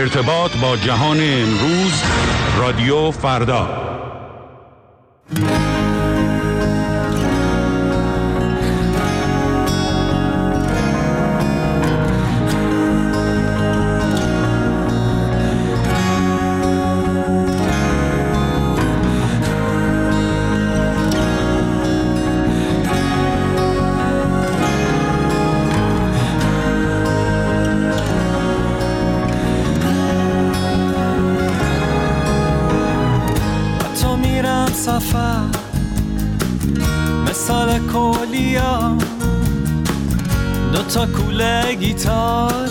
ارتباط با جهان امروز، رادیو فردا. سفر مثال کولیا، دوتا کوله گیتار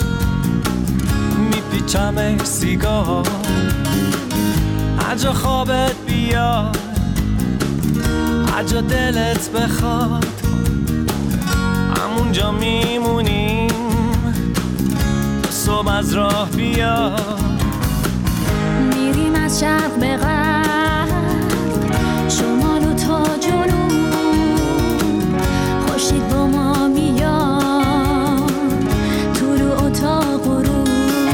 میپیچم سیگار، هر جا خوابت بیاد هر جا دلت بخواد همونجا میمونیم تا صبح از راه بیاد. میریم از شرق به غرب، شمال و تا جنوب، خورشید با ما میاد تو رو اتاق غروب،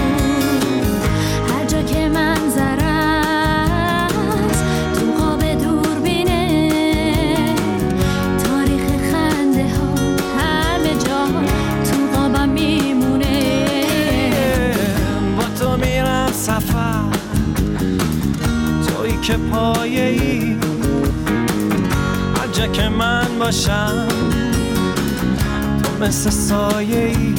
هر جا که منظر است تو قاب دوربینه، تاریخ خنده ها همه جا تو قابم میمونه. با تو میرم سفر، تویی که پایه‌ای، هر جا که من باشم تو مثل سایه‌ای،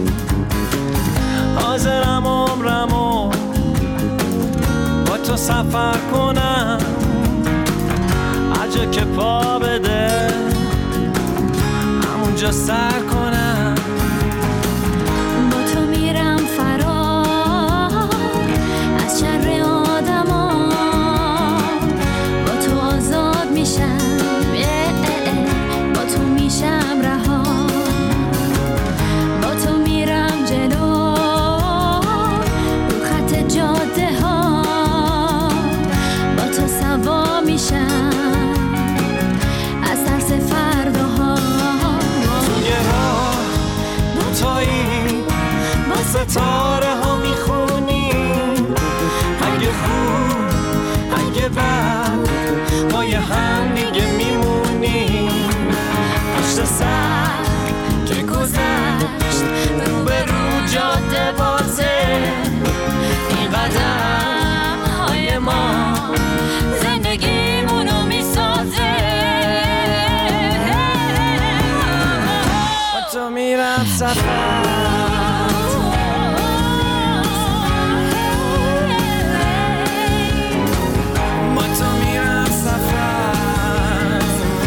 حاضرم عمرمو با تو سفر کنم، هر جا که پا بده همونجا سر کنم. با تو میرم فرار از شر آدما، با تو آزاد میشم، با تو میشم رها، با تو میرم جلو رو خط جاده ها، با تو سوا میشم از ترس فرداها. توی راه دوتایی با ستاره ها میخونیم، اگه خوب اگه بد با یه هم دیگه میمونیم، پشت سر که گذشت رو به رو جاده بازه، این قدم های ما زندگیمونو میسازه. با تو میرم سفر، با تو میرم سفر،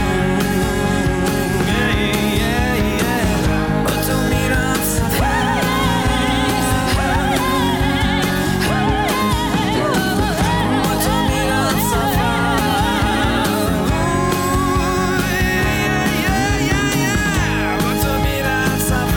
با تو میرم سفر، با تو میرم سفر، با تو میرم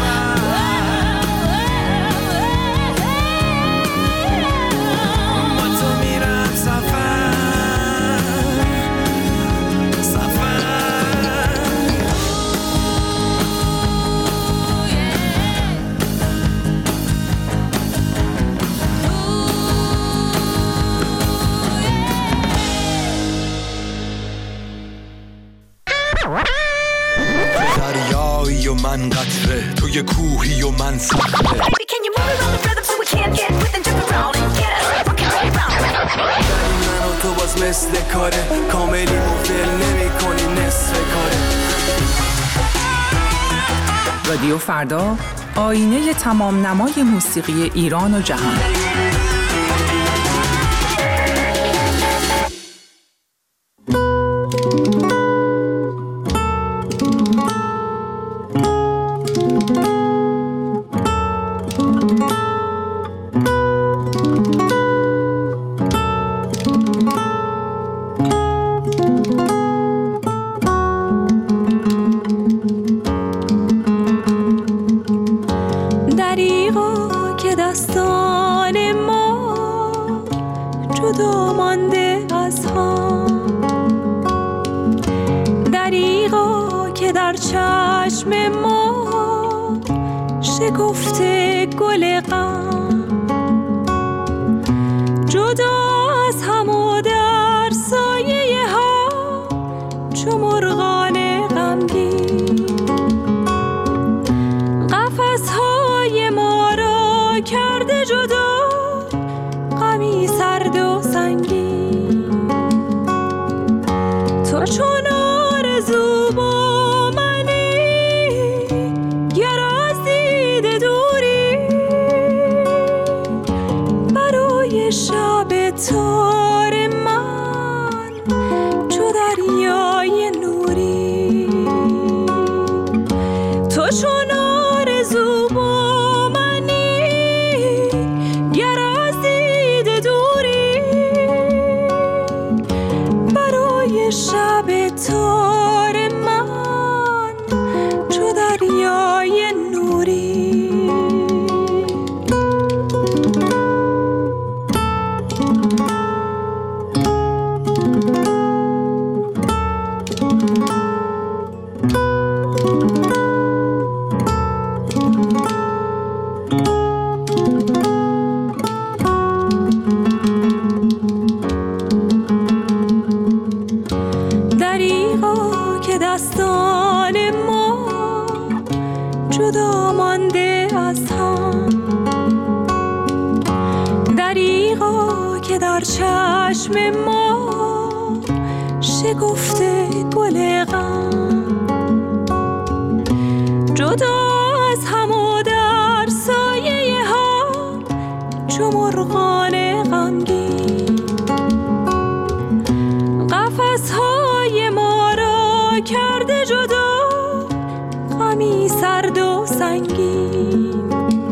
دریایی و من قطره، توی کوهی و من صخره. من و تو باز مثل کاره، کاملی مفل نمی کنی نصف کاره. رادیو فردا، آینه تمام نمای موسیقی ایران و جهان. کرده جدا غمی سرد و سنگین. تو چون آرزو با منی گر از دیده دوری، برای شب تار من چو دریای نوری. تو چون آرزو با منی گر از دیده دوری، برای شب تار من چو دریای نوری. دریغا که دستان ما جدا مانده از هم، دریغا که در چشم ما شکفته گل غم، جدا از هم و در سایه هم چو مرغان غمگین. قفس‌های ما را کرده جدا غمی سرد و سنگین.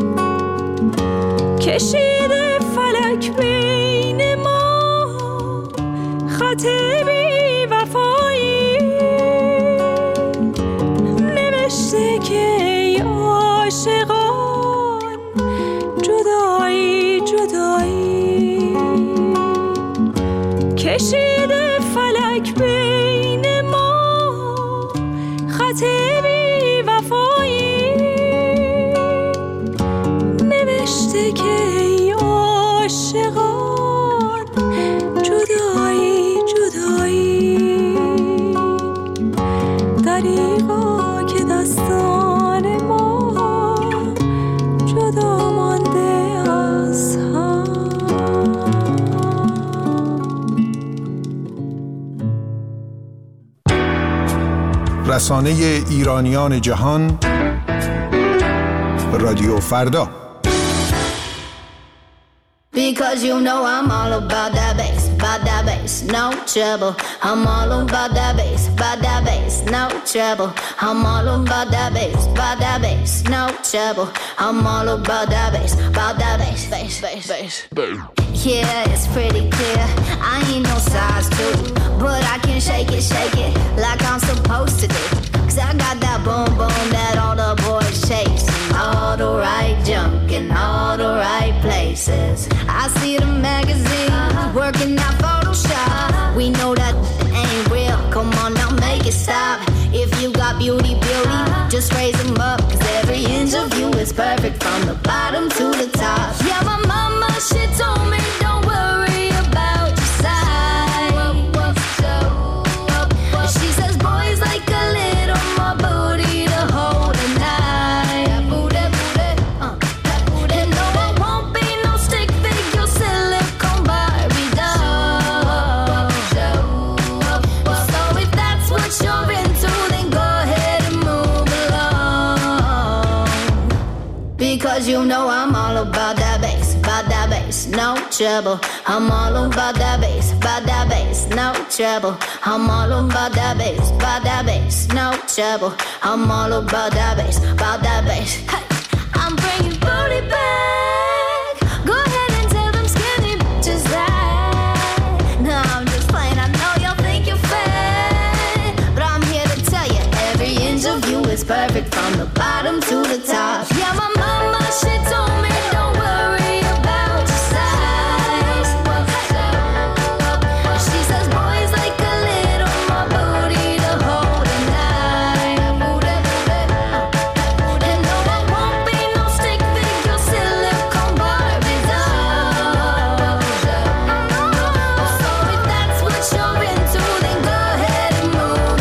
کشیده فلک بین ما خط بی وفایی، نوشته که ای عاشقان جدایی جدایی. کشیده فلک بین ما خط بی وفایی، نوشته که ای عاشقان جدایی جدایی. دریغا که دستان ما جدا مانده از هم. رسانه ایرانیان جهان، رادیو فردا. Because you know I'm all about that bass, no trouble. I'm all about that bass, no trouble. I'm all about that bass, no trouble. I'm all about that bass, bass. Yeah, it's pretty clear. I ain't no size 2, but I can shake it like I'm supposed to do. 'Cause I got that boom boom that all the boys chase, and all the right junk in all the right places. I see the magazines working out Photoshop. We know that ain't real. Come on now, make it stop. If you got beauty, just raise them up. 'Cause every inch of you is perfect from the bottom to the top. Yeah, my mama, she told me don't worry about your size. She says boys like a little more booty to hold at night. And no, I won't be no stick figure silicone Barbie doll. So if that's what you're into, then go ahead and move along. Because you know I'm all about that bass, no trouble. I'm all about that bass, no trouble. I'm all about that bass, no trouble. I'm all about that bass, Hey, I'm bringing booty back. Go ahead and tell them skinny bitches that. No, I'm just playing. I know y'all think you're fat, but I'm here to tell you every inch of you is perfect from the bottom to the top. Yeah, my mama, she told me don't worry about your size. She says boys like a little more booty to hold at night. And no, I won't be no stick figure silicone Barbie doll. So if that's what you're into, then go ahead and move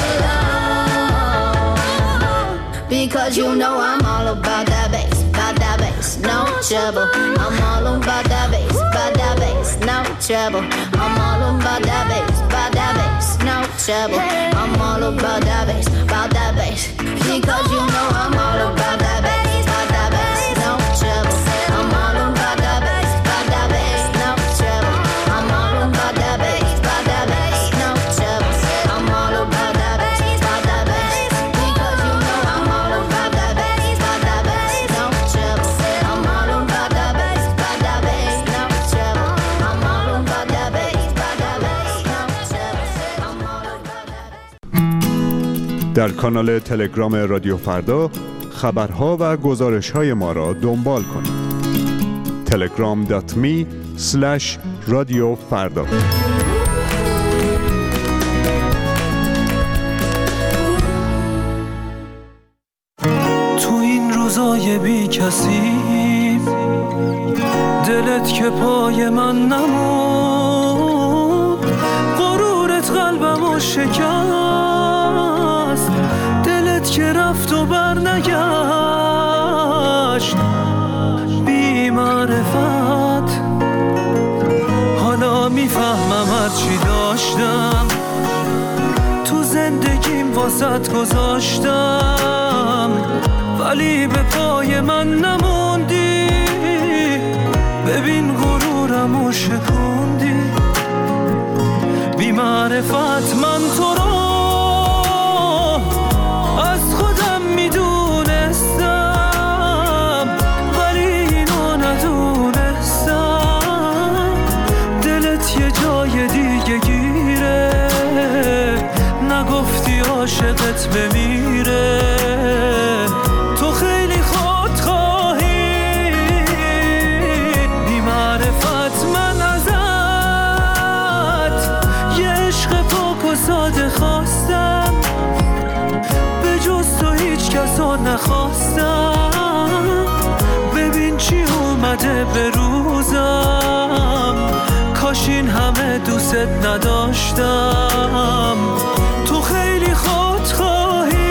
along. Because you know I'm all about that bass, no trouble. I'm all about that bass, no trouble. I'm all about that bass, no trouble. I'm all about that bass, because you know I'm all about that bass, no trouble. I'm all about that bass, no trouble. I'm all about that bass, no trouble. I'm all about that bass, because you know I'm all about that bass, no trouble. I'm all about that bass, no trouble. I'm all about that bass, no trouble. I'm all about that. در کانال تلگرام رادیو فردا خبرها و گزارش‌های ما را دنبال کنید. telegram.me/رادیوفردا. تو این روزای بی کسی دلت که پای من نمود، غرورت قلبمو شکست، دلت که رفت و بر نگشت. بی معرفت حالا میفهمم هرچی داشتم تو زندگیم واسط گذاشتم، ولی به پای من نموندی. ببین غرورمو شکوندی. بی معرفت من تو رو از خودم میدونستم، ولی اینو ندونستم. دلت یه جای دیگه گیره، نگفتی عاشقت بمیره. تو خیلی خودخواهی. بی معرفت من ازت یه عشق پاک و ساده خواستم، به جز تو هیچ کسا نخواستم. ببین چی اومده به روزم، کاش این همه دوست نداشتم. تو خیلی خودخواهی.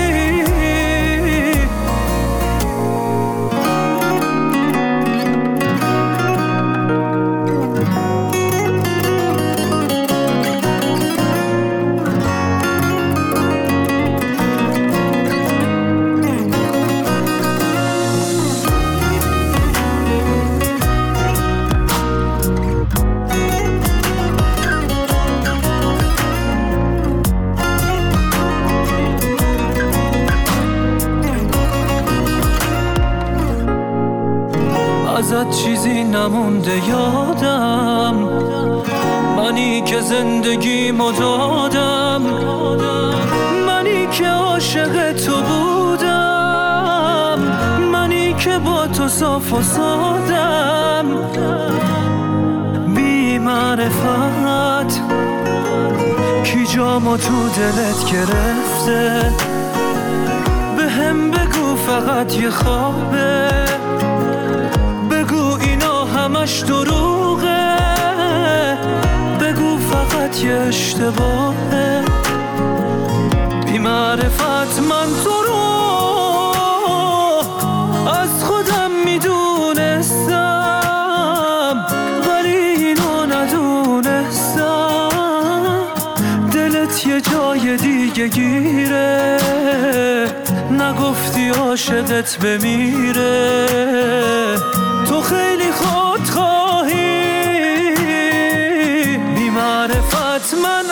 ازت چیزی نمونده یادم، منی که زندگیمو دادم، منی که عاشق تو بودم، منی که با تو صاف و سادم. بی معرفت کی جامو تو دلت گرفته، به هم بگو فقط یه خوابه، بگو اینا همش دروغه، بگو فقط یه اشتباهه. بی معرفت من تو رو از خودم میدونستم، ولی اینو ندونستم. دلت یه جای دیگه گیره، نگفتی عاشقت بمیره. تو خیلی خودخواهی. بی معرفت من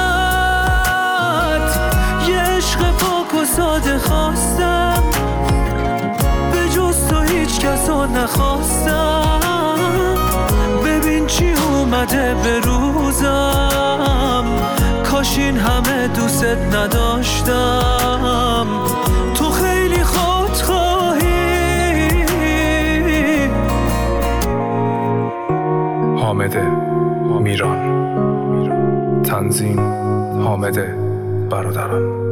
ازت یه عشق پاک و ساده خواستم، به جز تو هیچ کسا نخواستم. ببین چی اومده به روزم، کاش این همه دوست نداشتم. تو خیلی خودخواهی. حامد میران، تنظیم حامد برادران.